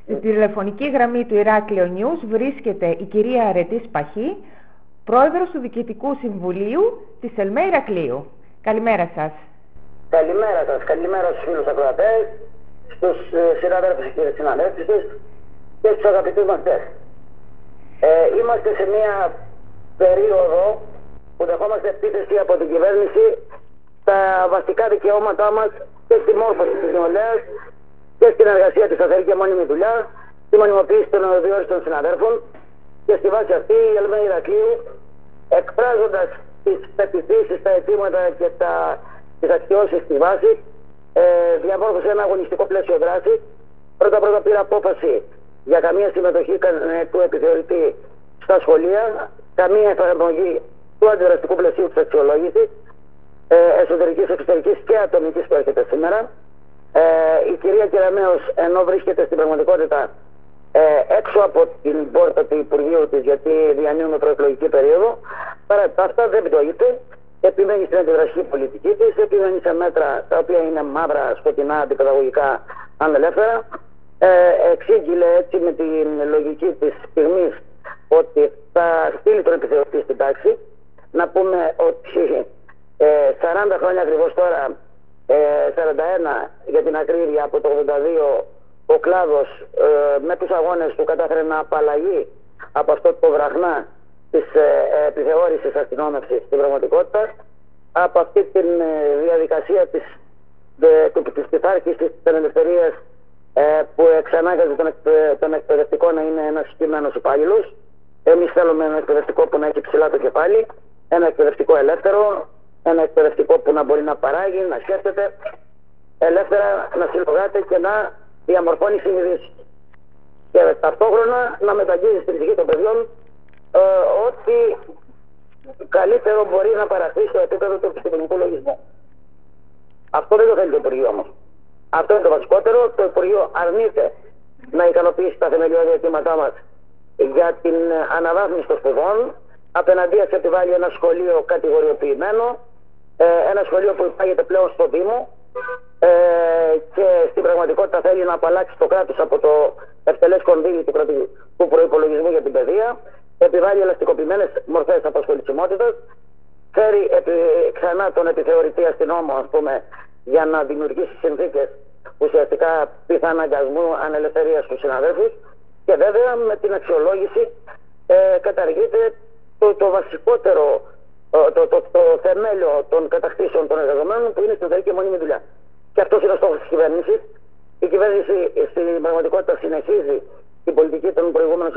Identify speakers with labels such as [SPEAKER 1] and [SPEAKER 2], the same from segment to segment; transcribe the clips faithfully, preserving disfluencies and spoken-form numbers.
[SPEAKER 1] Στη τηλεφωνική γραμμή του Ηράκλειο News βρίσκεται η κυρία Αρετή Σπαχή, πρόεδρος του Διοικητικού Συμβουλίου της ΕΛΜΕ Ηρακλείου. Καλημέρα σας.
[SPEAKER 2] Καλημέρα σας. Καλημέρα στους φίλους ακροατές, στους συναδέλφους και συναδέλφους και στους αγαπητούς μαθητές. Ε, είμαστε σε μια περίοδο που δεχόμαστε επίθεση από την κυβέρνηση στα βασικά δικαιώματά μας και στη μόρφωση της νεολαίας και στην εργασία της σταθερή και μόνιμη δουλειά, στη μονιμοποίηση των διόριστων συναδέλφων, και στη βάση αυτή η ΕΛΜΕ Ηρακλείου, εκφράζοντας τις πεποιθήσεις, τα αιτήματα και τα, τις αξιώσεις στη βάση, ε, διαμόρφωσε ένα αγωνιστικό πλαίσιο δράση. Πρώτα πρώτα πήρα απόφαση για καμία συμμετοχή του επιθεωρητή στα σχολεία, καμία εφαρμογή του αντιδραστικού πλαισίου της αξιολόγησης, ε, εσωτερικής, εξωτερικής και ατομικής που έρχεται σήμερα. Ε, η κυρία Κεραμέως, ενώ βρίσκεται στην πραγματικότητα ε, έξω από την πόρτα του Υπουργείου της, γιατί διανύουμε προεκλογική περίοδο, παρά τα αυτά δεν πτωείται, επιμένει στην αντιδραστική πολιτική της, επιμένει σε μέτρα τα οποία είναι μαύρα, σκοτεινά, αντιπαιδαγωγικά, ανελεύθερα. Ε, εξήγηλε έτσι με την λογική της στιγμής ότι θα στείλει τον επιθεωρητή στην τάξη. Να πούμε ότι ε, σαράντα χρόνια ακριβώς τώρα, ε, σαράντα ένα για την ακρίβεια, από το ογδόντα δύο, ο κλάδος ε, με τους αγώνες του κατάφερε να απαλλαγεί από αυτό το βραχνά της ε, επιθεώρησης αστυνόμευσης στην πραγματικότητα, από αυτή τη ε, διαδικασία της, ε, της πειθάρχησης της ελευθερίας, ε, που εξανάγκαζε τον, εκ, τον εκπαιδευτικό να είναι ένας συγκεκριμένος υπάλληλος. Εμείς θέλουμε ένα εκπαιδευτικό που να έχει ψηλά το κεφάλι, ένα εκπαιδευτικό ελεύθερο, ένα εκπαιδευτικό που να μπορεί να παράγει, να σκέφτεται ελεύθερα, να συλλογάται και να διαμορφώνει συνειδήσεις. Και ταυτόχρονα να μεταγγείλει στην ψυχή των παιδιών ε, ότι καλύτερο μπορεί να παραχθεί στο επίπεδο του επιστημονικού λογισμού. Αυτό δεν το θέλει το Υπουργείο όμως. Αυτό είναι το βασικότερο. Το Υπουργείο αρνείται να ικανοποιήσει τα θεμελιώδη αιτήματά μας για την αναβάθμιση των σπουδών. Απέναντίας επιβάλλει ένα σχολείο κατηγοριοποιημένο, ε, ένα σχολείο που υπάγεται πλέον στο Δήμο, ε, και στην πραγματικότητα θέλει να απαλλάξει το κράτος από το ευτελές κονδύλι του κρατικού προϋπολογισμού για την παιδεία, επιβάλλει ελαστικοποιημένες μορφές απασχολησιμότητας, φέρει επι, ξανά τον επιθεωρητή αστυνόμο, ας πούμε, για να δημιουργήσει συνθήκες ουσιαστικά πιθαναγκασμού ανελευθερίας στους συναδέλφους, και βέβαια με την αξιολόγηση ε, καταργείται το, το βασικότερο, το, το, το, το θεμέλιο των κατακτήσεων των εργαζομένων, που είναι η σταθερή και μόνιμη δουλειά. Και αυτός είναι ο στόχος της κυβέρνησης. Η κυβέρνηση στην πραγματικότητα συνεχίζει την πολιτική των προηγούμενων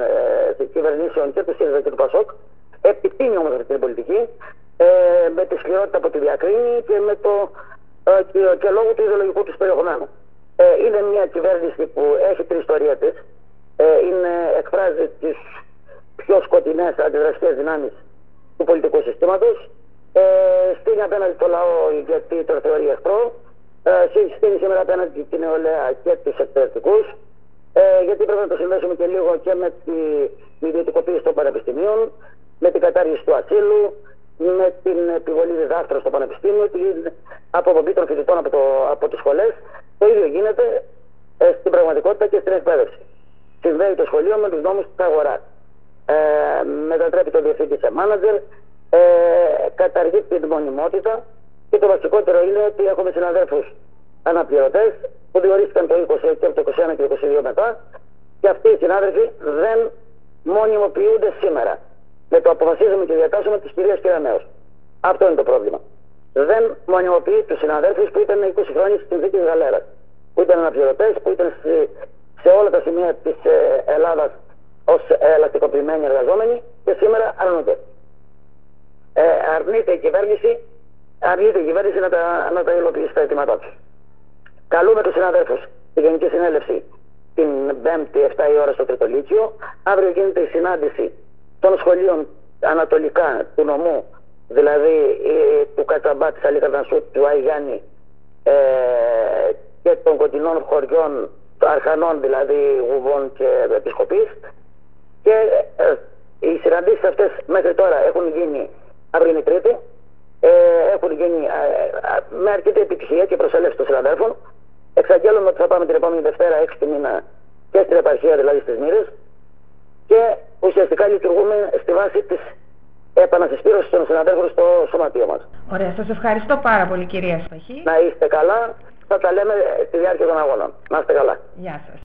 [SPEAKER 2] ε, κυβερνήσεων και του ΣΥΡΙΖΑ και του ΠΑΣΟΚ. Επιτείνει όμως αυτή την πολιτική, ε, με τη σκληρότητα που τη διακρίνει και, με το, ε, και, και λόγω του ιδεολογικού του περιεχομένου. Ε, είναι μια κυβέρνηση που έχει την ιστορία της, ε, είναι, εκφράζει τις πιο σκοτεινές αντιδραστικές δυνάμεις του πολιτικού συστήματος, ε, στείνει απέναντι το λαό γιατί τον θεωρεί εχθρό, ε, στείνει σήμερα απέναντι την νεολαία και τους εκπαιδευτικούς, ε, γιατί πρέπει να το συνδέσουμε και λίγο και με την ιδιωτικοποίηση των πανεπιστημίων, με την κατάργηση του ασύλου, με την επιβολή διδάκτρων στο πανεπιστήμιο, την αποπομπή των φοιτητών από, το, από τις σχολές. Το ίδιο γίνεται ε, στην πραγματικότητα και στην εκπαίδευση. Συνδέει το σχολείο με τους νόμους της αγοράς. Ε, μετατρέπει τον διευθυντή σε μάνατζερ, ε, καταργεί την μονιμότητα, και το βασικότερο είναι ότι έχουμε συναδέλφους αναπληρωτές που διορίστηκαν το είκοσι και από το είκοσι ένα και το είκοσι δύο μετά, και αυτοί οι συνάδελφοι δεν μονιμοποιούνται σήμερα. Με το αποφασίζουμε και διατάσσουμε της κυρίας Κεραμέως. Αυτό είναι το πρόβλημα. Δεν μονιμοποιεί τους συναδέλφους που ήταν είκοσι χρόνια στη συνθήκη της Γαλέρας, που ήταν αναπληρωτές, που ήταν σε, σε όλα τα σημεία της ε, Ελλάδας ως ελαστικοποιημένοι εργαζόμενοι, και σήμερα αρνούνται. Ε, αρνείται η κυβέρνηση, αρνείται η κυβέρνηση να τα, να τα υλοποιήσει τα αιτήματά τους. Καλούμε τους συναδέλφους στη Γενική Συνέλευση την Πέμπτη εφτά η ώρα στο Τρίτο Λύκειο. Αύριο γίνεται η συνάντηση των σχολείων ανατολικά του νομού, δηλαδή ε, του Κατσαμπά, της Αλίκαρνασσού, του Αϊγάννη, ε, και των κοντινών χωριών, των Αρχανών, δηλαδή Γουβών και Επισκοπής. Και ε, οι συναντήσεις αυτές μέχρι τώρα έχουν γίνει, αύριο είναι η Τρίτη, ε, έχουν γίνει ε, ε, με αρκετή επιτυχία και προσέλευση των συναδέλφων. Εξαγγέλνουμε ότι θα πάμε την επόμενη Δευτέρα έξι του μήνα και στην επαρχία, δηλαδή στις Μύρες, και ουσιαστικά λειτουργούμε στη βάση της επανασυσπήρωσης των συναδέλφων στο σωματείο μας.
[SPEAKER 1] Ωραία, σας ευχαριστώ πάρα πολύ κυρία Σπαχή.
[SPEAKER 2] Να είστε καλά, θα τα λέμε στη διάρκεια των αγώνων. Να είστε καλά.
[SPEAKER 1] Γεια σας.